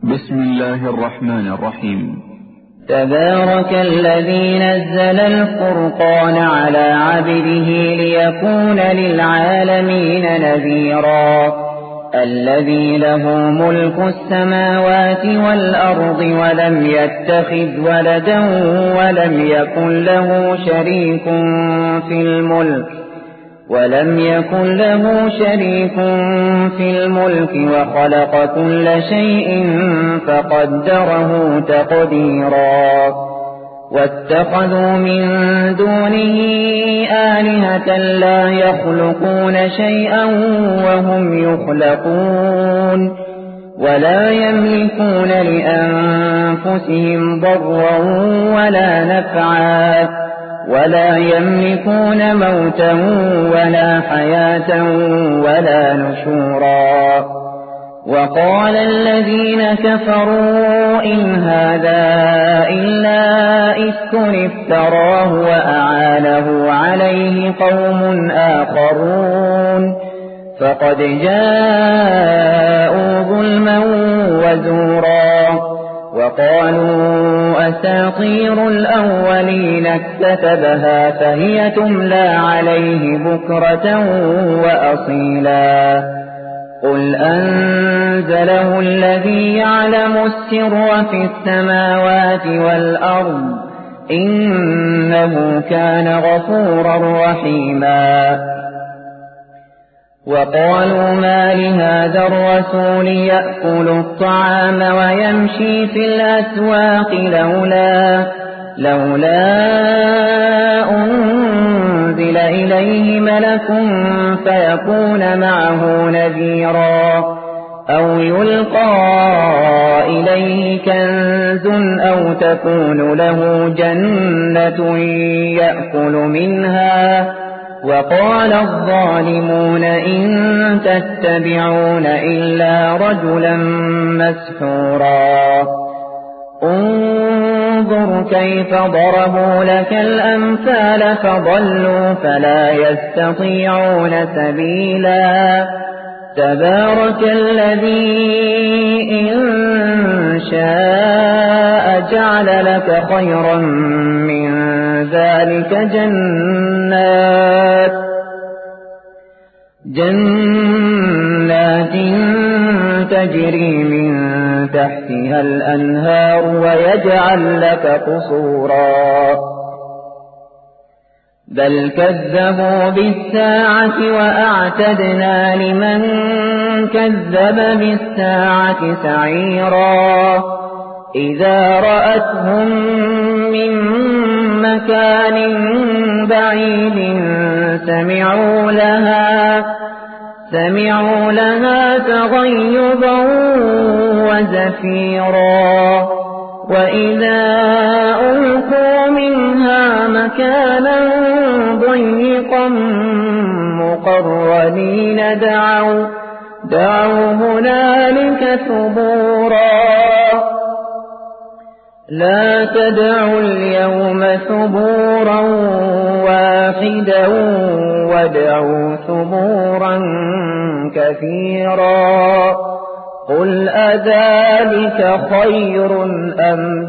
بسم الله الرحمن الرحيم. تبارك الذي نزل الفرقان على عبده ليكون للعالمين نذيرا الذي له ملك السماوات والأرض ولم يتخذ ولدا ولم يكن له شريك في الملك وخلق كل شيء فقدره تقديرا واتخذوا من دونه آلهة لا يخلقون شيئا وهم يخلقون ولا يملكون لأنفسهم ضرا ولا نفعا ولا يملكون موتا ولا حياة ولا نشورا. وقال الذين كفروا إن هذا إلا إفك افتراه وأعانه عليه قوم آخرون فقد جاءوا ظلما وزورا. وقالوا أساطير الأولين اكتتبها فهي تملى عليه بكرة وأصيلا. قل أنزله الذي يعلم السر في السماوات والأرض إنه كان غفورا رحيما. وقالوا ما لهذا الرسول يأكل الطعام ويمشي في الأسواق لولا أنزل إليه ملك فيكون معه نذيرا أو يلقى إليه كنز أو تكون له جنة يأكل منها. وقال الظالمون إن تتبعون إلا رجلا مسحورا. انظر كيف ضربوا لك الأمثال فضلوا فلا يستطيعون سبيلا. تبارك الذي إن شاء جعل لك خيرا من ذلك جنات تجري من تحتها الأنهار ويجعل لك قصورا. بل كذبوا بالساعة وأعتدنا لمن كذب بالساعة سعيرا. إذا رأتهم من مكان بعيد سمعوا لها تغيظا وزفيرا. وإذا ألقوا منها مكانا ضيقا مقرنين دعوا هنالك ثبورا. لا تدعوا اليوم ثبورا واحدا وادعوا ثبورا كثيرا. قل أذلك خير أم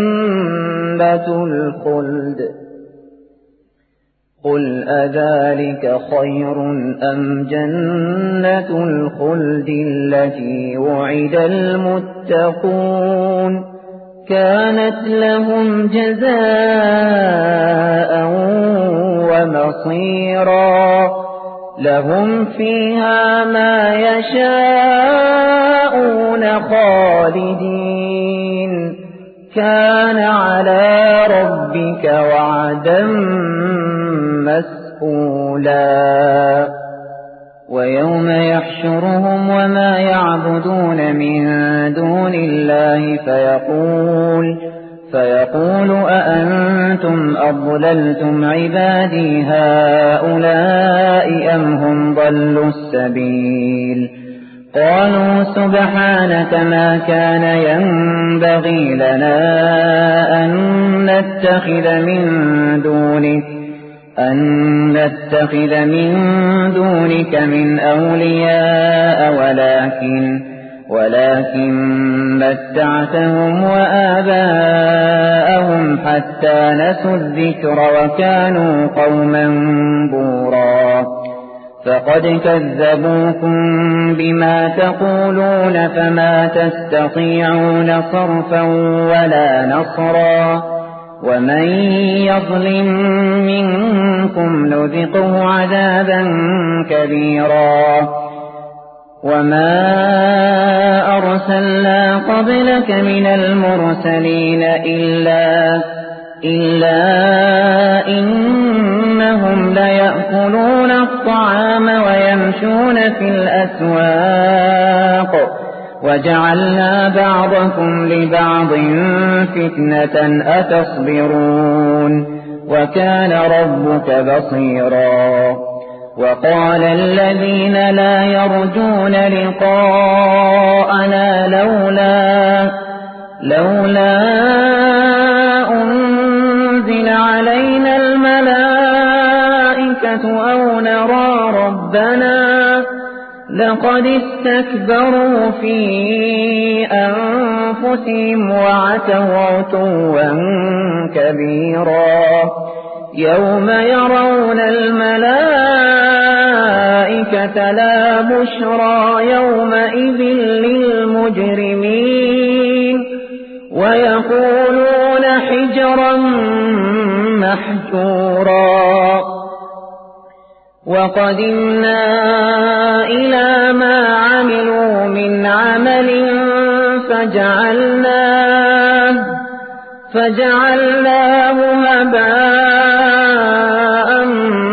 جنة الخلد التي وعد المتقون كانت لهم جزاء ومصيرا. لهم فيها ما يشاءون خالدين كان على ربك وعدا مسئولا. ويوم يحشرهم وما يعبدون من دون الله فيقول أأنتم أضللتم عبادي هؤلاء أم هم ضلوا السبيل. قالوا سبحانك ما كان ينبغي لنا أن نتخذ من دونك من أولياء ولكن متعتهم وآباءهم حتى نسوا الذكر وكانوا قوما بورا فقد كذبوكم بما تقولون فما تستطيعون صرفا ولا نصرا ومن يظلم منكم نذقه عذابا كبيرا وما أرسلنا قبلك من المرسلين إلا إنهم ليأكلون الطعام ويمشون في الأسواق وجعلنا بعضكم لبعض فتنة أتصبرون وكان ربك بصيرا وقال الذين لا يرجون لقاءنا لولا أنزل علينا الملائكة أو نرى ربنا لقد استكبروا في أنفسهم وعتوا عتوا كبيرا يوم يرون الملائكة لا بشرى يومئذ للمجرمين ويقولون حجرا محجورا وقدمنا إلى ما عملوا من عمل فجعلناه هباء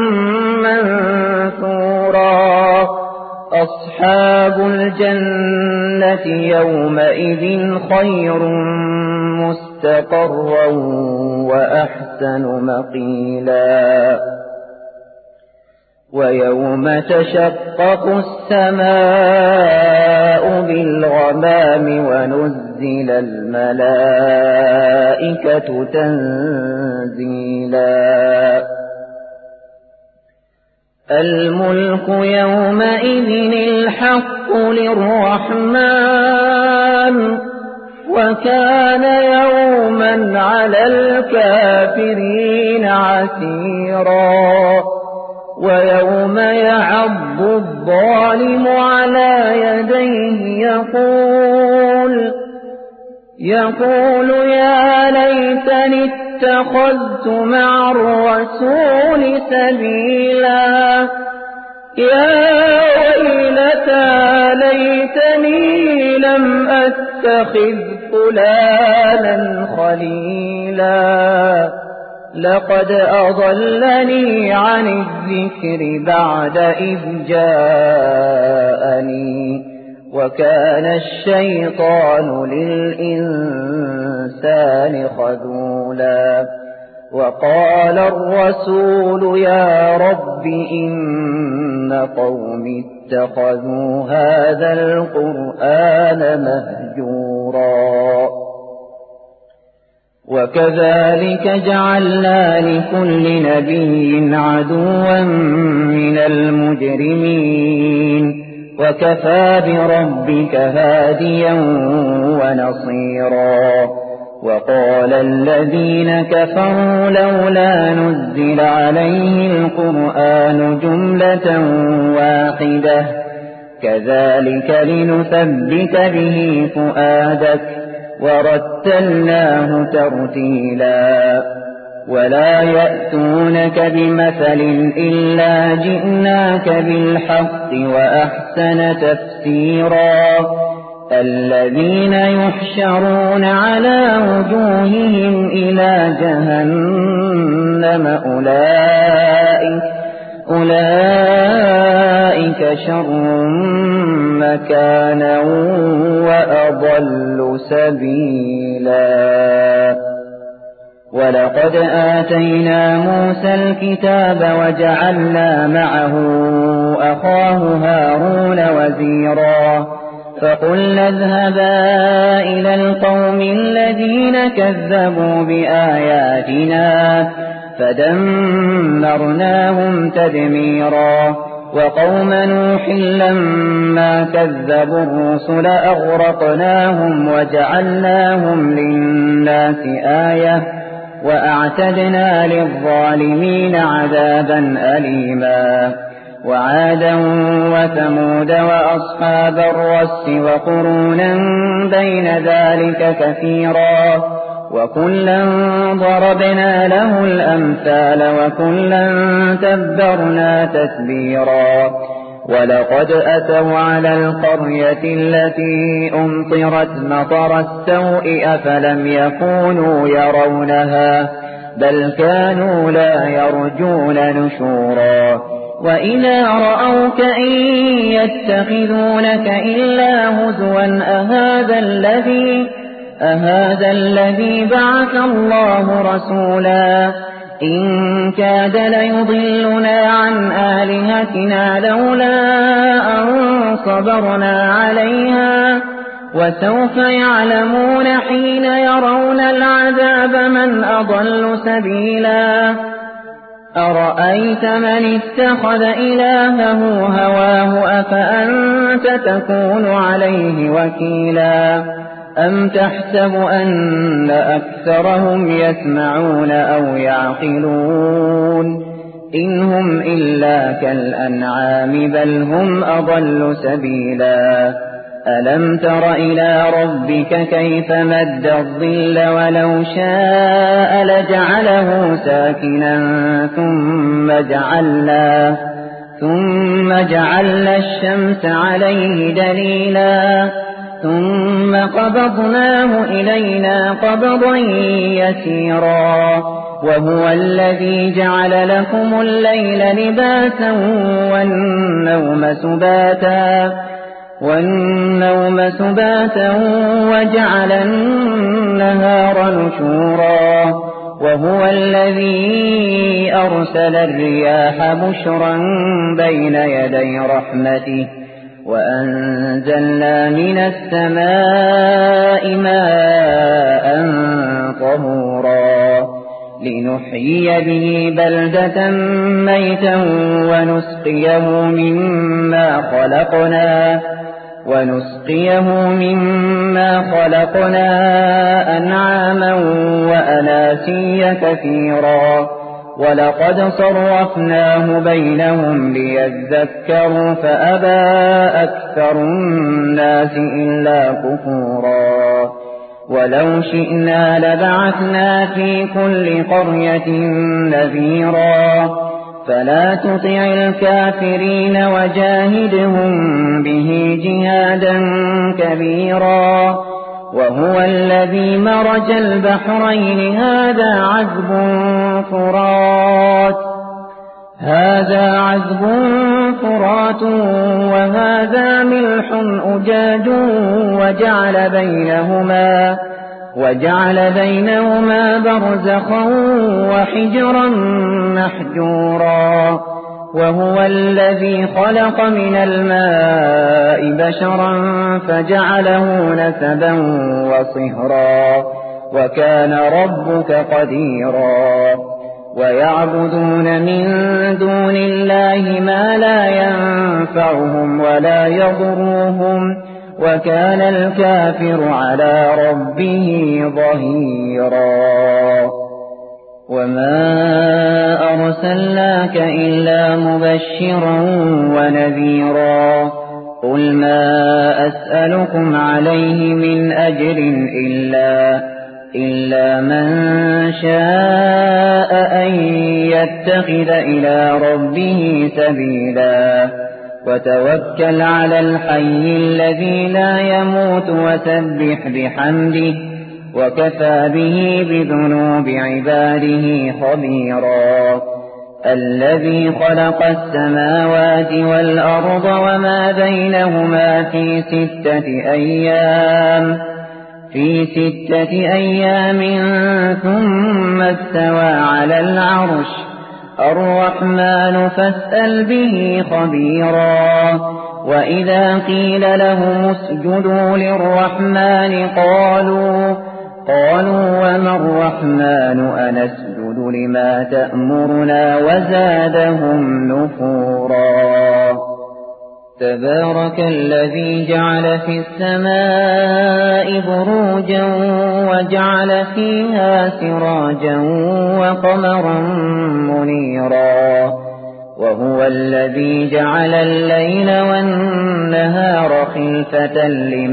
منثورا أصحاب الجنة يومئذ خير مستقرا وأحسن مقيلا ويوم تشقق السماء بالغمام ونزل الملائكة تنزيلا الملك يومئذ الحق للرحمن وكان يوما على الكافرين عسيرا ويوم يعض الظالم على يديه يقول يا ليتني اتخذت مع الرسول سبيلا يا ويلتى ليتني لم أتخذ فلانا خليلا لقد أضلني عن الذكر بعد إذ جاءني وكان الشيطان للإنسان خذولا وقال الرسول يا رب إن قومي اتخذوا هذا القرآن مهجورا وكذلك جعلنا لكل نبي عدوا من المجرمين وكفى بربك هاديا ونصيرا وقال الذين كفروا لولا نزل عليه القرآن جملة واحدة كذلك لنثبت به فؤادك ورتلناه ترتيلا ولا يأتونك بمثل إلا جئناك بالحق وأحسن تفسيرا الذين يحشرون على وجوههم إلى جهنم أولئك شر مكانا وأضل سبيلا ولقد آتينا موسى الكتاب وجعلنا معه أخاه هارون وزيرا فقلنا اذهبا إلى القوم الذين كذبوا بآياتنا فدمرناهم تدميرا وقوم نوح لما كذبوا الرسل أغرقناهم وجعلناهم للناس آية وأعتدنا للظالمين عذابا أليما وعادا وثمود وأصحاب الرس وقرونا بين ذلك كثيرا وكلا ضربنا له الأمثال وكلا تبرنا تتبيرا ولقد أتوا على القرية التي أمطرت مطر السوء أفلم يكونوا يرونها بل كانوا لا يرجون نشورا وإذا رأوك إن يتخذونك إلا هزوا أهذا الذي بعث الله رسولا إن كاد ليضلنا عن آلهتنا لولا أن صبرنا عليها وسوف يعلمون حين يرون العذاب من أضل سبيلا أرأيت من اتخذ إلهه هواه أفأنت تكون عليه وكيلا أم تحسب أن أكثرهم يسمعون أو يعقلون إن هم إلا كالأنعام بل هم أضل سبيلا ألم تر إلى ربك كيف مد الظل ولو شاء لجعله ساكنا ثم جعلنا الشمس عليه دليلا ثم قبضناه إلينا قبضا يسيرا وهو الذي جعل لكم الليل لباسا والنوم سباتا وجعل النهار نشورا وهو الذي أرسل الرياح بشرا بين يدي رحمته وأنزلنا من السماء ماء طهورا لنحيي به بلدة ميتا ونسقيه مما خلقنا أنعاما وأناسيا كثيرا ولقد صرفناه بينهم ليذكروا فأبى أكثر الناس إلا كفورا ولو شئنا لبعثنا في كل قرية نذيرا فلا تطع الكافرين وجاهدهم به جهادا كبيرا وهو الذي مرج البحرين هذا عذب فرات وهذا ملح أجاج وجعل بينهما برزخا وحجرا محجورا وهو الذي خلق من الماء بشرا فجعله نسبا وصهرا وكان ربك قديرا ويعبدون من دون الله ما لا ينفعهم ولا يضرهم وكان الكافر على ربه ظهيرا وما أرسلناك إلا مبشرا ونذيرا قل ما أسألكم عليه من أجر إلا من شاء أن يتخذ إلى ربه سبيلا وتوكل على الحي الذي لا يموت وسبح بحمده وكفى به بذنوب عباده خبيرا الذي خلق السماوات والأرض وما بينهما في ستة أيام ثم استوى على العرش الرحمن فاسأل به خبيرا وإذا قيل لهم اسجدوا للرحمن قالوا وما الرحمن أنسجد نسجد لما تأمرنا وزادهم نفورا. تبارك الذي جعل في السماء بروجا وجعل فيها سراجا وقمرا منيرا. وهو الذي جعل الليل والنهار خلفة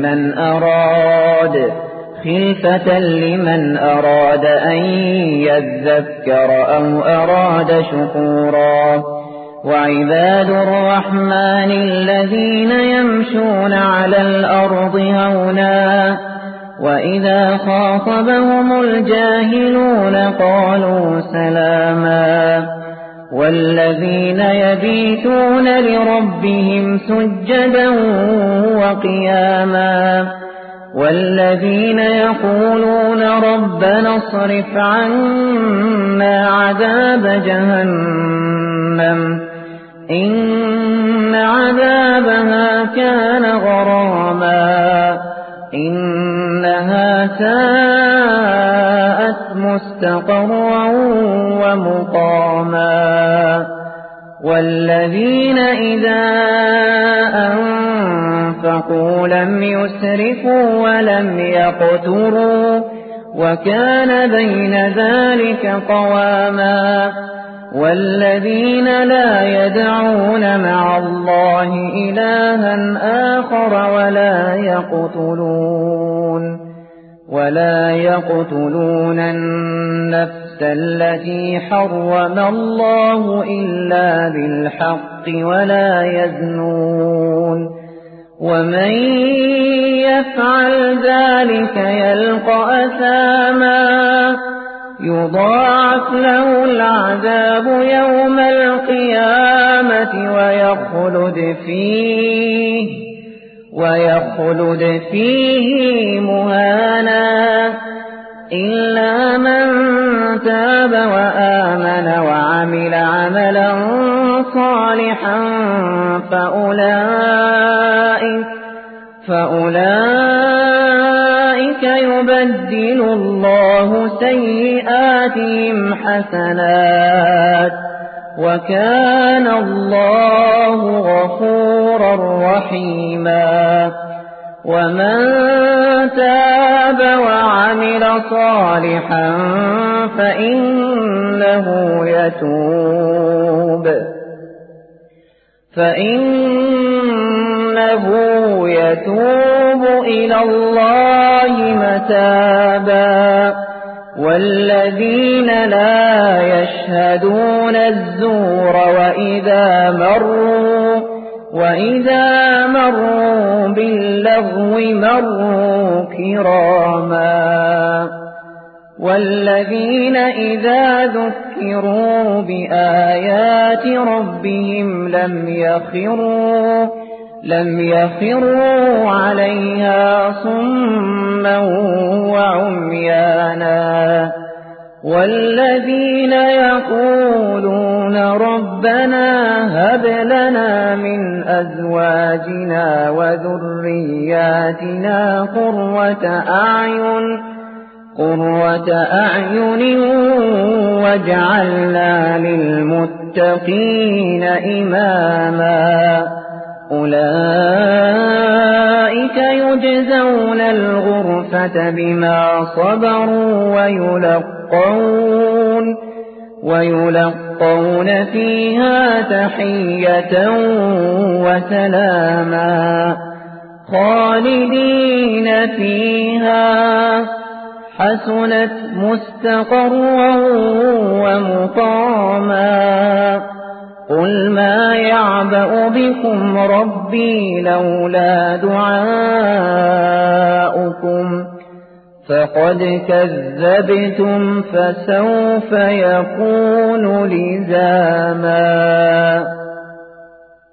لمن أراد أن يذكر أو أراد شكورا. وعباد الرحمن الذين يمشون على الأرض هونا وإذا خاطبهم الجاهلون قالوا سلاما. والذين يبيتون لربهم سجدا وقياما. والذين يقولون ربنا اصرف عنا عذاب جهنم إن عذابها كان غراما إنها ساءت مستقرا ومقاما. والذين إذا أنفقوا لم يسرفوا ولم يقتروا وكان بين ذلك قواما. والذين لا يدعون مع الله إلها آخر ولا يقتلون النفس التي حرم الله إلا بالحق ولا يزنون. ومن يفعل ذلك يلقى أثاما يضاعف له العذاب يوم القيامة ويخلد فيه مهانا إلا من تاب وآمن وعمل عملا صالحا فأولئك يبدل الله سيئاتهم حسنات وكان الله غفورا رحيما. ومن تاب وعمل صالحا فإنه يتوب إلى الله متابا. والذين لا يشهدون الزور وإذا مروا باللغو مروا كراما. والذين إذا ذكروا بآيات ربهم لم يخروا عليها صما وعميانا. والذين يقولون ربنا هب لنا من أزواجنا وذرياتنا قرة أعين واجعلنا للمتقين إماما. أولئك يجزون الغرفة بما صبروا ويلقون فيها تحية وسلاما خالدين فيها حسنت مستقرا ومقاما. قل ما يعبأ بكم ربي لولا دعاؤكم فقد كذبتم فسوف يكون لزاما.